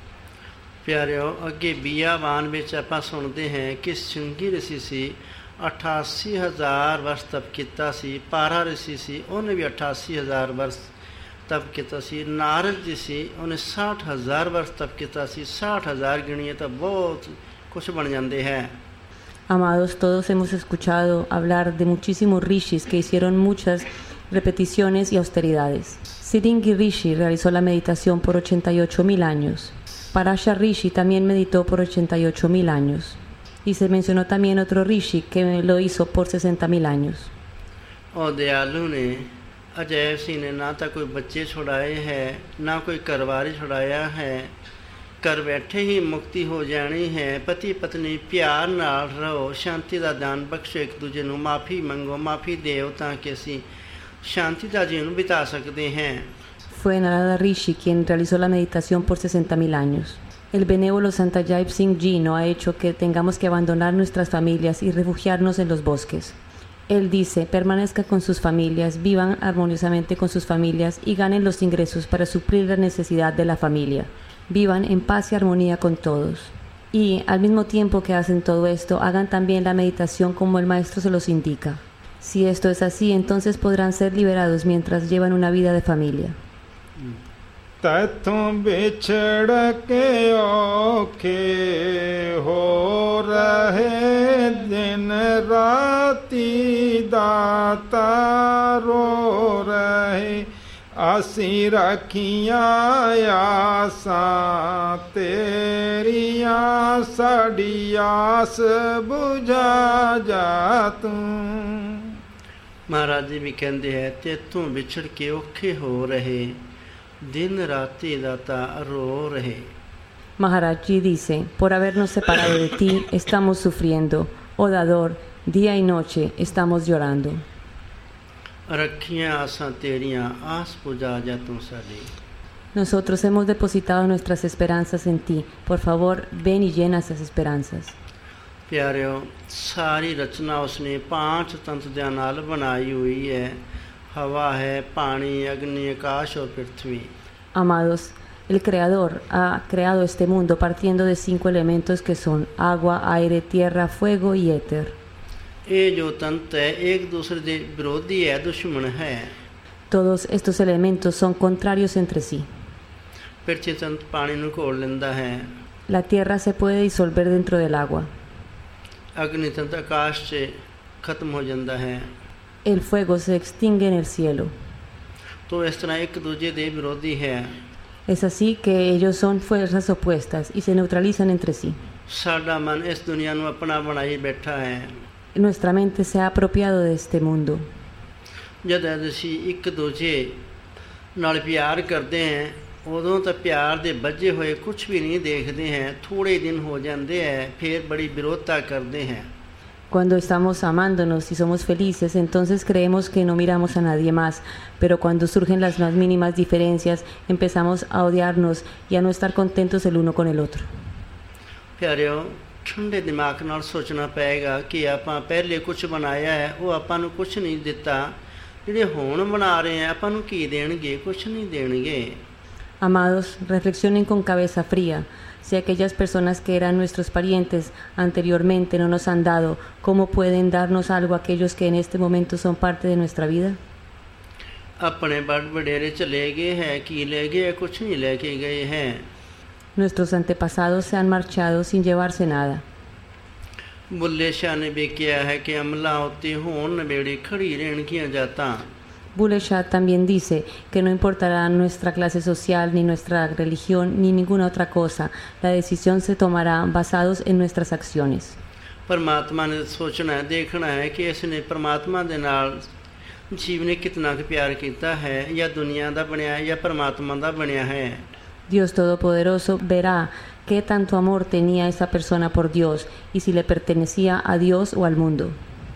प्यारियो अगे बियावान विच आपां सुनते हैं कि सिंगी ऋषि सी अठासी हज़ार वर्ष तप किया सी। पारा ऋषि सी उन्हें भी अठासी हज़ार वर्ष तप किया सी। नारद जी सी उन्हें साठ हज़ार वर्ष तप किया सी। साठ हज़ार गिणिए तो बहुत कुछ बन जाते हैं। Amados, todos hemos escuchado hablar de muchísimos rishis que hicieron muchas repeticiones y austeridades. Siddhingi Rishi realizó la meditación por ochenta y ocho mil años. Parasha Rishi también meditó por ochenta y ocho mil años. Y se mencionó también otro Rishi que lo hizo por sesenta mil años. और दयालु ने अजैब सिंह ने ना तो कोई बच्चे छुड़ाए हैं ना कोई करवारी छुड़ाया है। कर बैठे ही मुक्ति हो जानी है। पति पत्नी प्यार नाल रहो, शांति का दान बख्शो, एक दूजे नू माफ़ी मंगो, माफ़ी देओ ताकि असी शांति का जीवन बिता सकते हैं। Fue Narada Rishi quien realizó la meditación por sesenta mil años. El benévolo Santayaip Singh Ji no ha hecho que tengamos que abandonar nuestras familias y refugiarnos en los bosques. Él dice, permanezcan con sus familias, vivan armoniosamente con sus familias y ganen los ingresos para suplir la necesidad de la familia. Vivan en paz y armonía con todos. Y al mismo tiempo que hacen todo esto, hagan también la meditación como el maestro se los indica. Si esto es así, entonces podrán ser liberados mientras llevan una vida de familia. तैथों बिछड़ के औखे हो रहे दिन राती दाता रो रहे ਅਸੀਂ ਰੱਖੀਆਂ ਆਸਾਂ ਤੇਰੀਆਂ ਸਾਡੀ ਆਸ ਬੁਝਾ ਜਾ ਤੂੰ। ਮਹਾਰਾਜ ਜੀ ਵੀ ਕਹਿੰਦੇ ਹੈ ਤੇਤੋਂ ਵਿਛੜ ਕੇ ਔਖੇ ਹੋ ਰਹੇ ਦਿਨ ਰਾਤੀ ਦਾਤਾ ਰੋ ਰਹੇ। Maharaj Ji dice, por habernos separado de ti, estamos sufriendo. Oh dador, día y noche estamos llorando. ਰੱਖੀਆਂ ਆਸਾਂ ਤੇਰੀਆਂ ਆਸ ਪੁਜਾ ਜਾ ਤੂੰ ਸਾਡੀ। Nosotros hemos depositado nuestras esperanzas en ti. Por favor, ven y llena esas esperanzas. ਪਿਆਰਿਓ, ਸਾਰੀ ਰਚਨਾ ਉਸਨੇ ਪਾਂਚ ਤੰਤ ਦੇ ਨਾਲ ਬਣਾਈ ਹੋਈ ਹੈ। ਹਵਾ ਹੈ, ਪਾਣੀ, ਅਗਨੀ, ਆਕਾਸ਼ ਔਰ ਪ੍ਰਿਥਵੀ। Amados, el Creador ha creado este mundo partiendo de cinco elementos que son agua, aire, tierra, fuego y éter. ਇਹ ਜੋ ਤੰਤ ਹੈ ਇੱਕ ਦੂਸਰੇ ਦੇ ਵਿਰੋਧੀ ਹੈ, ਦੁਸ਼ਮਣ ਹੈ। Todos estos elementos son contrarios entre sí. ਪਿਰਥਵੀ ਤੰਤ ਪਾਣੀ ਨੂੰ ਘੋਲ ਲੈਂਦਾ ਹੈ। La tierra se puede disolver dentro del agua. ਅਗਨੀ ਤੰਤ ਆਕਾਸ਼ 'ਚ ਖਤਮ ਹੋ ਜਾਂਦਾ ਹੈ। El fuego se extingue en el cielo. ਤੋ ਇਸ ਤਰ੍ਹਾਂ ਇੱਕ ਦੂਜੇ ਦੇ ਵਿਰੋਧੀ ਹੈ। Es así que ellos son fuerzas opuestas y se neutralizan entre sí. ਸਾਡਾ ਮਨ ਇਸ ਦੁਨੀਆ ਨੂੰ ਆਪਣਾ ਬਣਾਈ ਬੈਠਾ ਹੈ। Nuestra mente se ha apropiado de este mundo. ਜਦ ਅਸੀਂ ਇੱਕ ਦੂਜੇ ਨਾਲ ਪਿਆਰ ਕਰਦੇ ਹਾਂ ਉਦੋਂ ਤਾਂ ਪਿਆਰ ਦੇ ਬੱਝੇ ਹੋਏ ਕੁਝ ਵੀ ਨਹੀਂ ਦੇਖਦੇ ਹਾਂ। ਥੋੜੇ ਦਿਨ ਹੋ ਜਾਂਦੇ ਹੈ ਫਿਰ ਬੜੀ ਵਿਰੋਧਤਾ ਕਰਦੇ ਹਾਂ। Cuando estamos amándonos y somos felices, entonces creemos que no miramos a nadie más, pero cuando surgen las más mínimas diferencias, empezamos a odiarnos y a no estar contentos el uno con el otro. ਪਿਆਰਿਓ, ਠੰਡੇ ਦਿਮਾਗ ਨਾਲ ਸੋਚਣਾ ਪਏਗਾ ਕਿ ਆਪਾਂ ਪਹਿਲੇ ਕੁਝ ਬਣਾਇਆ ਹੈ, ਉਹ ਆਪਾਂ ਨੂੰ ਕੁਝ ਨਹੀਂ ਦਿੱਤਾ। ਜਿਹੜੇ ਹੁਣ ਬਣਾ ਰਹੇ ਆ ਆਪਾਂ ਨੂੰ ਕੀ ਦੇਣਗੇ? ਕੁਝ ਨਹੀਂ ਦੇਣਗੇ। Amados, reflexionen con cabeza fría. Si aquellas personas que eran nuestros parientes anteriormente no nos han dado, ¿cómo pueden darnos algo aquellos que en este momento son parte de nuestra vida? ਆਪਣੇ ਬੜ ਵਡੇਰੇ ਚਲੇ ਗਏ ਹੈ, ਕੀ ਲੈ ਗਏ? ਕੁਝ ਨਹੀਂ ਲੈ ਕੇ ਗਏ ਹੈ। Nuestros antepasados se han marchado sin llevarse nada. Bulleh ਸ਼ਾਹ ਨੇ ਵੀ ਕਿਹਾ ਹੈ ਕਿ ਅਮਲਾਂ ਉੱਤੇ ਹੋਣ ਨਵੇੜੇ ਖੜੀ ਰਹਿਣਗੀਆਂ ਜਾਤਾਂ। Bulleh Shah también dice que no importará nuestra clase social, ni nuestra religión, ni ninguna otra cosa. La decisión se tomará basados en nuestras acciones. ਪਰਮਾਤਮਾ ਨੇ ਸੋਚਣਾ ਹੈ, ਦੇਖਣਾ ਹੈ ਕਿ ਇਸ ਨੇ ਪਰਮਾਤਮਾ ਦੇ ਨਾਲ ਜੀਵ ਨੇ ਕਿਤਨਾ ਕੁ ਪਿਆਰ ਕੀਤਾ ਹੈ, ਜਾਂ ਦੁਨੀਆ ਦਾ ਬਣਿਆ ਹੈ ਜਾਂ ਪਰਮਾਤਮਾ ਦਾ ਬਣਿਆ ਹੈ। Dios Todopoderoso verá qué tanto amor tenía esa persona por Dios y si le pertenecía a Dios o al mundo.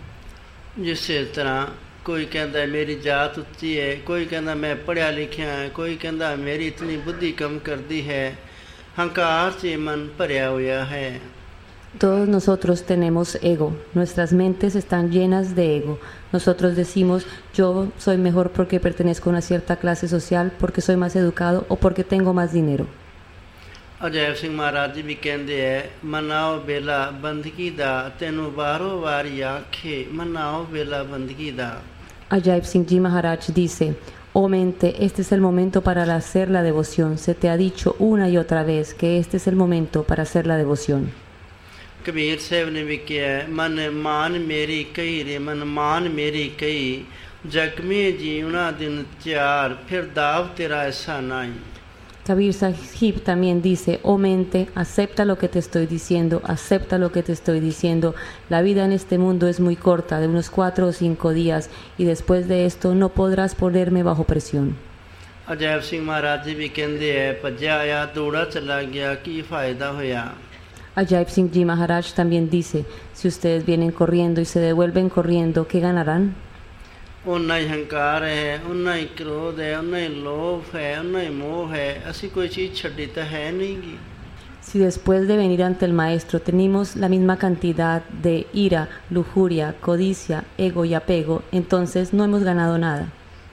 ਜਿਸੇ ਤਰ੍ਹਾਂ ਕੋਈ ਕਹਿੰਦਾ ਮੇਰੀ ਜਾਤ ਉੱਚੀ ਹੈ, ਕੋਈ ਕਹਿੰਦਾ ਮੈਂ ਪੜ੍ਹਿਆ ਲਿਖਿਆ ਹੈ, ਕੋਈ ਕਹਿੰਦਾ ਮੇਰੀ ਇਤਨੀ ਬੁੱਧੀ ਕੰਮ ਕਰਦੀ ਹੈ। ਹੰਕਾਰ 'ਚ ਮਨ ਭਰਿਆ ਹੋਇਆ ਹੈ। Todos nosotros tenemos ego, nuestras mentes están llenas de ego. Nosotros decimos, yo soy mejor porque pertenezco a una cierta clase social, porque soy más educado o porque tengo más dinero. Ajaib Singh Maharaj ਜੀ ਵੀ ਕਹਿੰਦੇ ਹੈ, ਮਨਾਓ ਵੇਲਾ ਬੰਦਗੀ ਦਾ, ਤੈਨੂੰ ਵਾਰੋ ਵਾਰੀ ਆਖੇ ਮਨਾਓ ਵੇਲਾ ਬੰਦਗੀ ਦਾ। Ajaib Singh Ji Maharaj dice, oh mente, este es el momento para hacer la devoción. Se te ha dicho una y otra vez que este es el momento para hacer la devoción. Kabir ਸਾਹਿਬ ਨੇ ਵੀ ਕਿਹਾ, ਮਨ ਮਾਨ ਮੇਰੀ ਕਈ ਰੇ ਮਨ ਮਾਨ ਮੇਰੀ ਕਈ, ਜਗ ਮੇ ਜੀਵਨਾ ਦਿਨ ਚਾਰ, ਫਿਰ ਦਾਵ ਤੇਰਾ ਐਸਾ ਨਾਈ। Kabir Sahib también dice, oh mente, acepta lo que te estoy diciendo, acepta lo que te estoy diciendo. La vida en este mundo es muy corta, de unos cuatro o cinco días, y después de esto no podrás ponerme bajo presión. Ajaib Singh Maharaj ਜੀ ਵੀ ਕਹਿੰਦੇ ਹੈ, ਭੱਜਿਆ ਆਇਆ ਦੌੜਾ ਚਲਾ ਗਿਆ, ਕੀ ਫਾਇਦਾ ਹੋਇਆ? Ajaib Singh Ji Maharaj también dice, si ustedes vienen corriendo y se devuelven corriendo, ¿qué ganarán? ਉਨਾ ਹੀ ਹੰਕਾਰ ਹੈ, ਉਨਾ ਹੀ ਕ੍ਰੋਧ ਹੈ, ਉਨਾ ਹੀ ਲੋਭ ਹੈ, ਉਨਾ ਹੀ ਮੋਹ ਹੈ। ਅਸੀਂ ਕੋਈ ਚੀਜ਼ ਛੱਡੀ ਤਾਂ ਹੈ ਨਹੀਂ ਗੀ। Si después de venir ante el Maestro tenemos la misma cantidad de ira, lujuria, codicia, ego y apego, entonces no hemos ganado nada.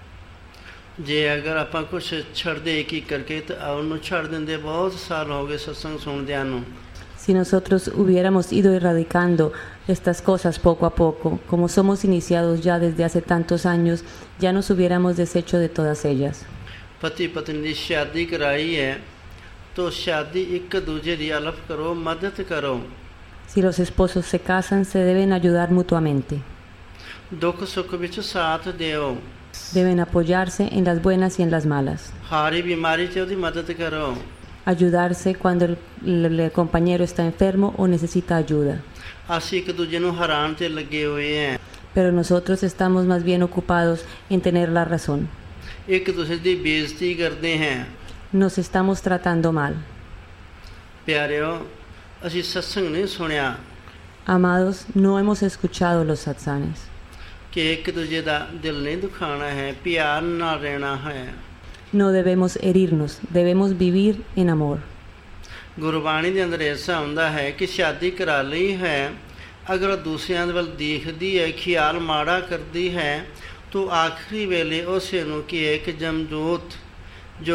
ਜੇ ਅਗਰ ਆਪਾਂ ਕੁਛ ਛੱਡਦੇ ਕੀ ਕਰਕੇ ਤਾਂ ਉਹਨੂੰ ਛੱਡ ਦਿੰਦੇ। ਬਹੁਤ ਸਾਲ ਹੋ ਗਏ ਸਤਸੰਗ ਸੁਣਦਿਆਂ ਨੂੰ। Si nosotros hubiéramos ido erradicando estas cosas poco a poco, como somos iniciados ya desde hace tantos años, ya nos hubiéramos deshecho de todas ellas. ਪਤੀ ਪਤਨੀ ਦੀ ਸ਼ਾਦੀ ਕਰਾਈ ਹੈ ਤਾਂ ਸ਼ਾਦੀ ਇੱਕ ਦੂਜੇ ਦੀ ਅਲਫ ਕਰੋ, ਮਦਦ ਕਰੋ। Si los esposos se casan, se deben ayudar mutuamente. ਦੁੱਖ ਸੁੱਖ ਵਿੱਚ ਸਾਥ ਦਿਓ। Deben apoyarse en las buenas y en las malas. हारी बीमारी च ਉਹਦੀ ਮਦਦ ਕਰੋ। Ayudarse cuando el, el- el compañero está enfermo o necesita ayuda. ਅਸੀਂ ਇੱਕ ਦੂਜੇ ਨੂੰ ਹਰਾਉਣ ਤੇ ਲੱਗੇ ਹੋਏ ਹਾਂ। Pero nosotros estamos más bien ocupados en tener la razón. ਇੱਕ ਦੂਸਰੇ ਦੀ ਬੇਇੱਜ਼ਤੀ ਕਰਦੇ ਹਾਂ। Nos estamos tratando mal. ਪਿਆਰਿਓ, ਅਸੀਂ ਸਤਸੰਗ ਨਹੀਂ ਸੁਣਿਆ Amados, no hemos escuchado los satsangs. ਕਿ ਇੱਕ ਦੂਜੇ ਦਾ ਦਿਲ ਨਹੀਂ ਦੁਖਾਉਣਾ ਹੈ, ਪਿਆਰ ਨਾਲ ਰਹਿਣਾ ਹੈ। No debemos herirnos, debemos vivir en amor. Gurbani ਦੇ ਅੰਦਰ ਐਸਾ ਹੁੰਦਾ ਹੈ ਕਿ ਸ਼ਾਦੀ ਕਰਾ ਲਈ ਹੈ, ਅਗਰ ਉਹ ਦੂਸਰਿਆਂ ਦੇ ਵੱਲ ਦੇਖਦੀ ਹੈ, ਖਿਆਲ ਮਾੜਾ ਕਰਦੀ ਹੈ, ਤਾਂ ਆਖਰੀ ਵੇਲੇ ਉਸੇ ਨੂੰ ਕੀ ਹੈ ਕਿ ਜਮਜੋਤ ਜੋ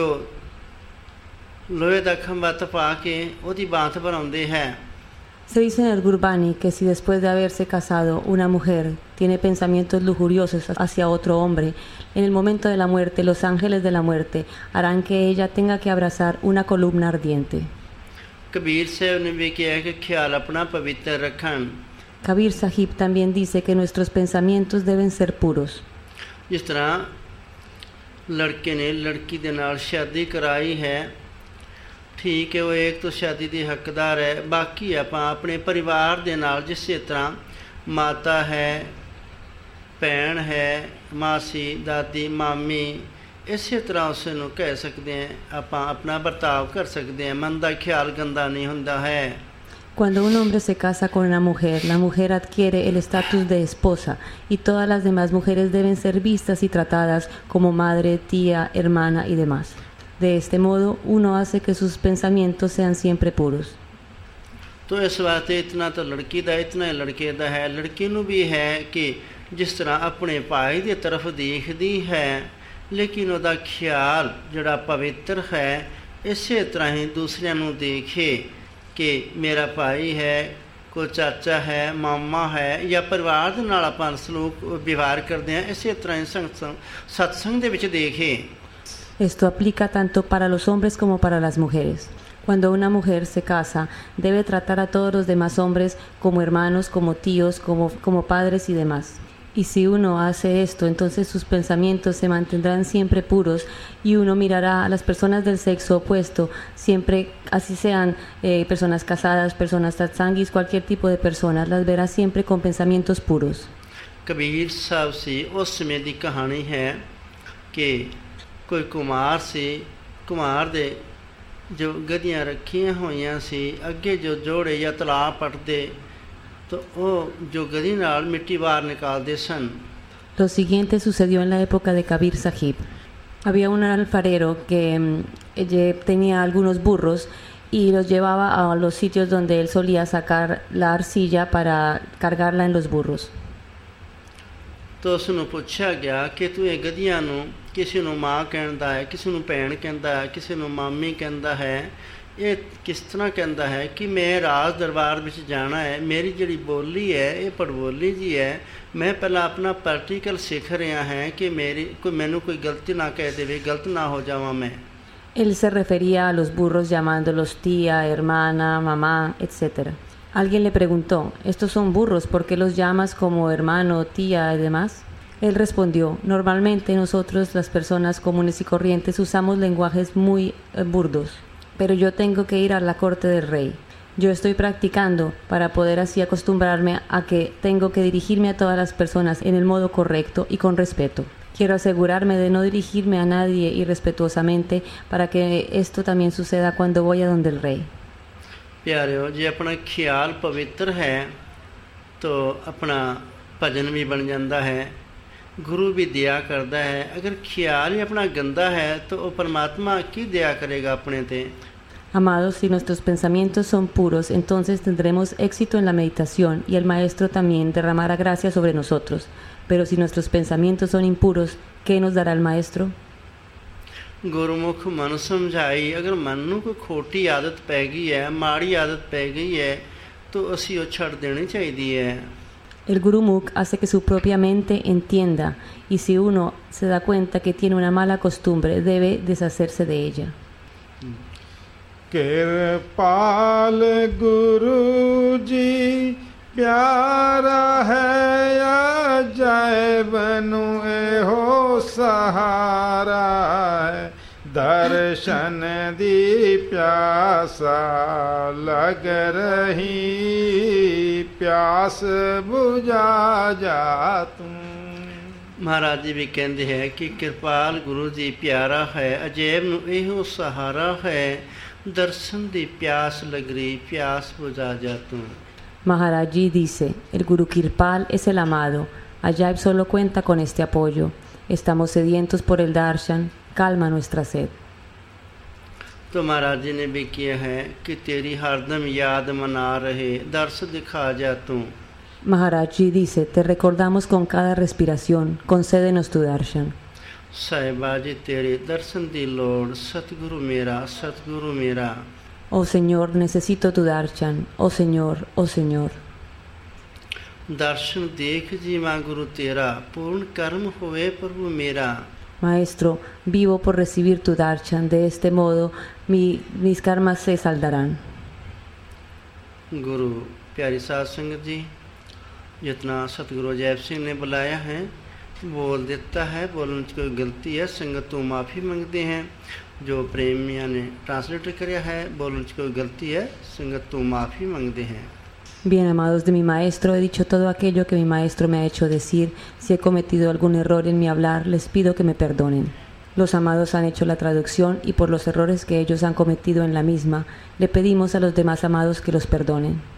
ਲੋਹੇ ਦਾ ਖੰਭਾ ਤਪਾ ਕੇ ਉਹਦੀ ਬਾਂਹ ਬਣਾਉਂਦੇ ਹੈ। Se dice en el Gurbani que si después de haberse casado una mujer tiene pensamientos lujuriosos hacia otro hombre, en el momento de la muerte los ángeles de la muerte harán que ella tenga que abrazar una columna ardiente. Kabir ਸਾਹਿਬ ਨੇ ਵੀ ਕਿਹਾ ਕਿ ਖਿਆਲ ਆਪਣਾ ਪਵਿੱਤਰ ਰੱਖਣ। Kabir Sahib también dice que nuestros pensamientos deben ser puros. ਜਿਸ ਤਰ੍ਹਾਂ ਲੜਕੇ ਨੇ ਲੜਕੀ ਦੇ ਨਾਲ ਸ਼ਾਦੀ ਕਰਾਈ ਹੈ, ਠੀਕ ਹੈ, ਉਹ ਇੱਕ ਤੋਂ ਸ਼ਾਦੀ ਦੀ ਹੱਕਦਾਰ ਹੈ। ਬਾਕੀ ਆਪਾਂ ਆਪਣੇ ਪਰਿਵਾਰ ਦੇ ਨਾਲ ਜਿਸੇ ਤਰ੍ਹਾਂ ਮਾਤਾ ਹੈ, ਭੈਣ ਹੈ, ਮਾਸੀ, ਦਾਦੀ, ਮਾਮੀ, ਇਸੇ ਤਰ੍ਹਾਂ ਉਸ ਨੂੰ ਕਹਿ ਸਕਦੇ ਹਾਂ, ਆਪਾਂ ਆਪਣਾ ਵਰਤਾਵ ਕਰ ਸਕਦੇ ਹਾਂ। ਮਨ ਦਾ ਖਿਆਲ ਗੰਦਾ ਨਹੀਂ ਹੁੰਦਾ ਹੈ। Cuando un hombre se casa con una mujer, la mujer adquiere el estatus de esposa y todas las demás mujeres deben ser vistas y tratadas como madre, tía, hermana y demás. De este modo, uno hace que sus pensamientos sean siempre puros. ਤੋ ਇਸ ਵਾਸਤੇ ਇਤਨਾ ਤਾਂ ਲੜਕੀ ਦਾ, ਇਤਨਾ ਹੀ ਲੜਕੇ ਦਾ ਹੈ। ਲੜਕੀ ਨੂੰ ਵੀ ਹੈ ਕਿ ਜਿਸ ਤਰ੍ਹਾਂ ਆਪਣੇ ਭਾਈ ਦੀ ਤਰਫ ਦੇਖਦੀ ਹੈ, ਲੇਕਿਨ ਉਹਦਾ ਖਿਆਲ ਜਿਹੜਾ ਪਵਿੱਤਰ ਹੈ, ਇਸੇ ਤਰ੍ਹਾਂ ਹੀ ਦੂਸਰਿਆਂ ਨੂੰ ਦੇਖੇ ਕਿ ਮੇਰਾ ਭਾਈ ਹੈ, ਕੋਈ ਚਾਚਾ ਹੈ, ਮਾਮਾ ਹੈ, ਜਾਂ ਪਰਿਵਾਰ ਦੇ ਨਾਲ ਆਪਾਂ ਸਲੂਕ ਵਿਵਹਾਰ ਕਰਦੇ ਹਾਂ, ਇਸੇ ਤਰ੍ਹਾਂ ਹੀ ਸੰਗ ਸਤਸੰਗ ਦੇ ਵਿੱਚ ਦੇਖੇ। Esto aplica tanto para los hombres como para las mujeres. Cuando una mujer se casa, debe tratar a todos los demás hombres como hermanos, como tíos, como, como padres y demás. Y si uno hace esto, entonces sus pensamientos se mantendrán siempre puros y uno mirará a las personas del sexo opuesto, siempre, así sean eh, personas casadas, personas satsangis, cualquier tipo de personas, las verá siempre con pensamientos puros. Kabir ਸਾਹਿਬ ਸੀ, ਉਸ ਸਮੇਂ ਦੀ ਕਹਾਣੀ ਹੈ ਕਿ ਕੋਈ ਕੁਮਾਰ ਸੀ। ਕੁਮਾਰ ਦੇ ਜੋ ਗਧੀਆਂ ਰੱਖੀਆਂ ਹੋਈਆਂ ਸੀ, ਅੱਗੇ ਜੋ ਜੋੜੇ ਜਾਂ ਤਲਾਅ ਪੱਟਦੇ, ਤਾਂ ਉਹ ਜੋ ਗਧੀ ਨਾਲ ਮਿੱਟੀ ਬਾਹਰ ਨਿਕਾਲਦੇ ਸਨ। Lo siguiente sucedió en la época de Kabir Sahib. Había un alfarero que mm, tenía algunos burros y los llevaba a los sitios donde él solía sacar la arcilla para cargarla en los burros. ਤਾਂ ਉਸ ਨੂੰ ਪੁੱਛਿਆ ਗਿਆ ਕਿ ਤੂੰ ਇਹ ਗਧੀਆਂ ਨੂੰ ਕਿਸੇ ਨੂੰ ਮਾਂ ਕਹਿੰਦਾ ਹੈ, ਕਿਸੇ ਨੂੰ ਭੈਣ ਕਹਿੰਦਾ ਹੈ, ਕਿਸੇ ਨੂੰ ਮਾਮੀ ਕਹਿੰਦਾ ਹੈ, ਇਹ ਕਿਸ ਤਰ੍ਹਾਂ ਕਹਿੰਦਾ ਹੈ ਕਿ ਮੈਂ ਰਾਜ ਦਰਬਾਰ ਵਿੱਚ ਜਾਣਾ ਹੈ, ਮੇਰੀ ਜਿਹੜੀ ਬੋਲੀ ਹੈ ਇਹ ਪੜਬੋਲੀ ਜੀ ਹੈ, ਮੈਂ ਪਹਿਲਾਂ ਆਪਣਾ ਪ੍ਰੈਕਟੀਕਲ ਸਿੱਖ ਰਿਹਾ ਹੈ ਕਿ ਮੇਰੀ ਕੋਈ ਮੈਨੂੰ ਕੋਈ ਗਲਤੀ ਨਾ ਕਹਿ ਦੇਵੇ, ਗਲਤ ਨਾ ਹੋ ਜਾਵਾਂ ਮੈਂ। Él se refería a los burros llamándolos tía, hermana, mamá, etcétera. Alguien le preguntó, ¿estos son burros? ¿Por qué los llamas como hermano, tía y demás? Él respondió, normalmente nosotros las personas comunes y corrientes usamos lenguajes muy eh, burdos, pero yo tengo que ir a la corte del rey. Yo estoy practicando para poder así acostumbrarme a que tengo que dirigirme a todas las personas en el modo correcto y con respeto. Quiero asegurarme de no dirigirme a nadie irrespetuosamente para que esto también suceda cuando voy a donde el rey. ਪਿਆਰਿਓ, ਜੇ ਆਪਣਾ ਖਿਆਲ ਪਵਿੱਤਰ ਹੈ ਤਾਂ ਆਪਣਾ ਭਜਨ ਵੀ ਬਣ ਜਾਂਦਾ ਹੈ, ਗੁਰੂ ਵੀ ਦਇਆ ਕਰਦਾ ਹੈ। ਅਗਰ ਖਿਆਲ ਹੀ ਆਪਣਾ ਗੰਦਾ ਹੈ ਤਾਂ ਉਹ ਪਰਮਾਤਮਾ ਕੀ ਦਇਆ ਕਰੇਗਾ ਆਪਣੇ 'ਤੇ। Amados, si nuestros pensamientos son puros, entonces tendremos éxito en la meditación y el Maestro también derramará gracia sobre nosotros. Pero si nuestros pensamientos son impuros, ¿qué nos dará el Maestro? ਗੁਰਮੁਖ ਮਨ ਸਮਝਾਈ। ਅਗਰ ਮਨ ਨੂੰ ਕੋਈ ਖੋਟੀ ਆਦਤ ਪੈ ਗਈ ਹੈ, ਮਾੜੀ ਆਦਤ ਪੈ ਗਈ ਹੈ, ਤਾਂ ਅਸੀਂ ਉਹ ਛੱਡ ਦੇਣੀ ਚਾਹੀਦੀ ਹੈ। El Gurumukh hace que su propia mente entienda y si uno se da cuenta que tiene una mala costumbre, debe deshacerse de ella. Kirpal ਗੁਰੂ ਜੀ ਪਿਆਰਾ ਹੈ ਅਜਾਇਬ ਨੂੰ ਇਹੋ सहारा है, दर्शन दी प्यासा लग रही, प्यास बुझा जा तुम। महाराज जी भी कहते हैं कि कृपाल गुरु जी प्यारा है, अजैब नू एहो सहारा है, दर्शन दी प्यास लग रही, प्यास बुझा जा तू। Maharaj Ji dice, el Guru Kirpal es el amado, Ajaib solo cuenta con este apoyo, estamos sedientos por el darshan, calma nuestra sed. तो महाराज जी ने भी किया है कि तेरी हरदम याद मना रहे, दर्श दिखा जा तू। Maharaj Ji dice, te recordamos con cada respiración, concédenos tu darshan. साहिबा जी तेरे दर्शन दी लोड़, सतगुरु मेरा सतगुरु मेरा। Oh Señor, necesito tu darshan, oh Señor, oh Señor. दर्शन देख जीवा गुरु तेरा, पूर्ण कर्म होए प्रभु मेरा। Maestro, vivo por recibir tu darshan, de este modo mi, mis karmas se saldarán. गुरु प्यारी साध संगत जी, जितना सतगुरु अजैब सिंह ने बुलाया है बोल देता है, बोलने की कोई गलती है संगत तो माफ़ी मांगते हैं। जो प्रेमिया ने ट्रांसलेट किया है, बोलने की कोई गलती है संगत तो माफ़ी मांगते हैं। Bien, amados de mi maestro, he dicho todo aquello que mi maestro me ha hecho decir. Si he cometido algún error en mi hablar, les pido que me perdonen. Los amados han hecho la traducción y por los errores que ellos han cometido en la misma, le pedimos a los demás amados que los perdonen.